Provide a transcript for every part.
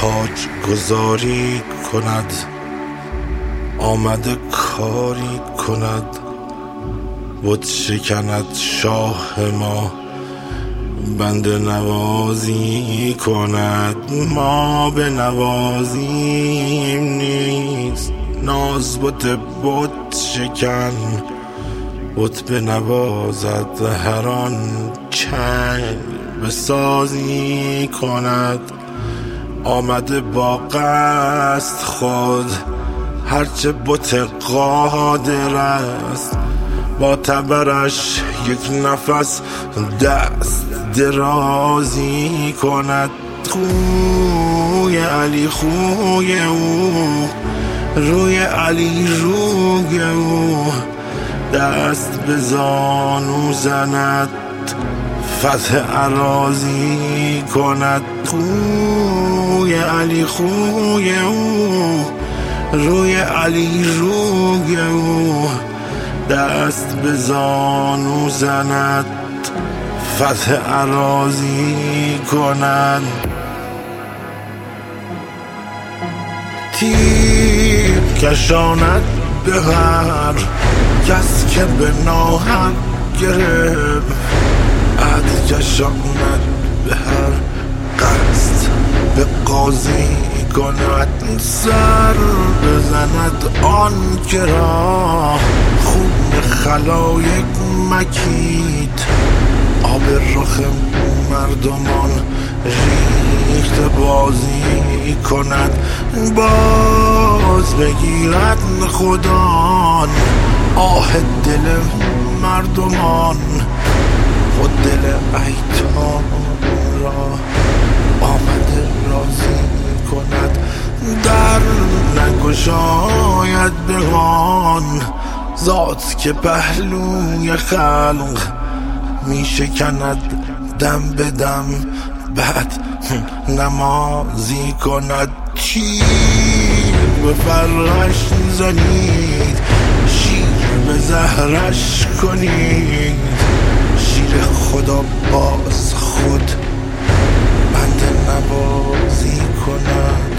تاج گذاری کند، آمده کاری کند، بت شکند شاه ما، بنده نوازی کند. ما به نوازیم نیست، ناز بت شکن، بت بنوازد هر آن چنگ بسازی کند. آمده با قصد خود هرچه بت قادر است، با تبرش یک نفس دست درازی کند. خوی علی خوی او، روی علی روی او، دست به زانو زند فتح اراضی کند. خوی علی خوی او، روی علی روی او، دست به زانو زند فتح اراضی کند. تیر کشاند به هر کس که به ناحق گرفت، عهد کشاند به هر قصد به قاضی کند. سر بزند آن که را خون خلایق مکید، آب رخ مردمان ریخت بازی کند. باز بگیرد خدا آه دل مردمان، خود دل ایتام را آمده راضی کند. در نگشاید به آن ذات که پهلوی خلق می شکند دم به دم، بعد نمازی کند. تیر به فرش زنید، شیر به زهرش کنید، شیر خدا باز خود بنده نوازی کند.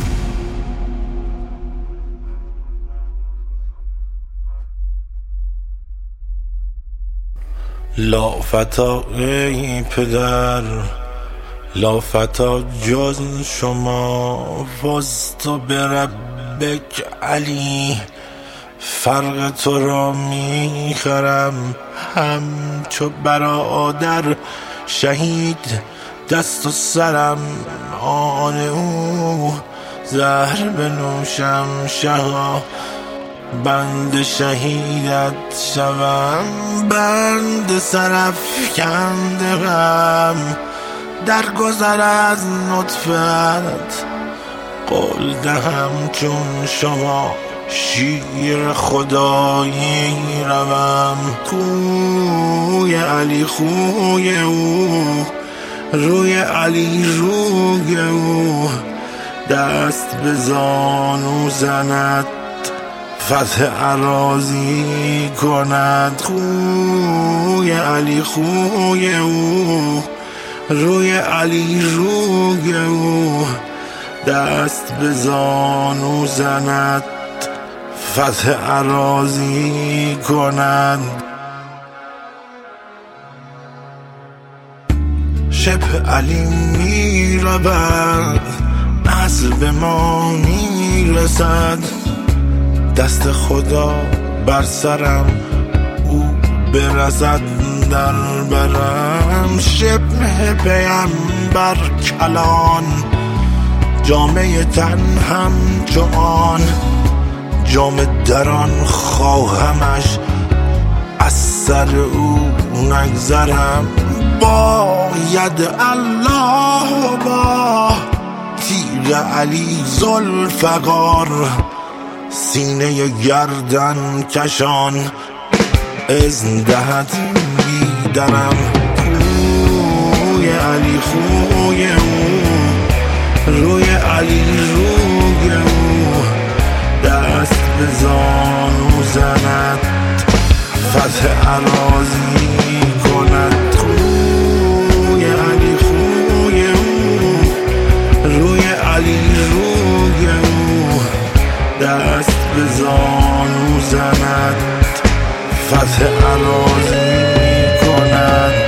لافتا ای پدر، لافتا جز شما، فزت بربک علی، فرق تو را میخرم همچو برادر شهید. دست و سرم آن او، زهر بنوشم شها، بند شهیدت شوم، بند سرافکنده غم. در گذر از نطفت قول دهم چون شما، شیر خدایی روم. خوی علی خوی او، روی علی روی او، دست به زانو زند فتح اراضی کند. خوی علی خوی او، روی علی روی او، دست به زانو زند فتح اراضی کند. شبه علی می رود، نسل به ما می رسد، دست خدا بر سرم او برسد در برم. شبه پیمبر کلان، جامعه تن همچو آن، جام دران خواهمش از سر او نگذرم. باید الله با تیر علی ذوالفقار، سینه گردن کشان اذن دهد بیدرم. خوی علی خوی او، روی علی روی او، دست به زانو زند فتح اراضی کند. خوی علی خوی او، روی علی دست به زانو زند فتح اراضی می کند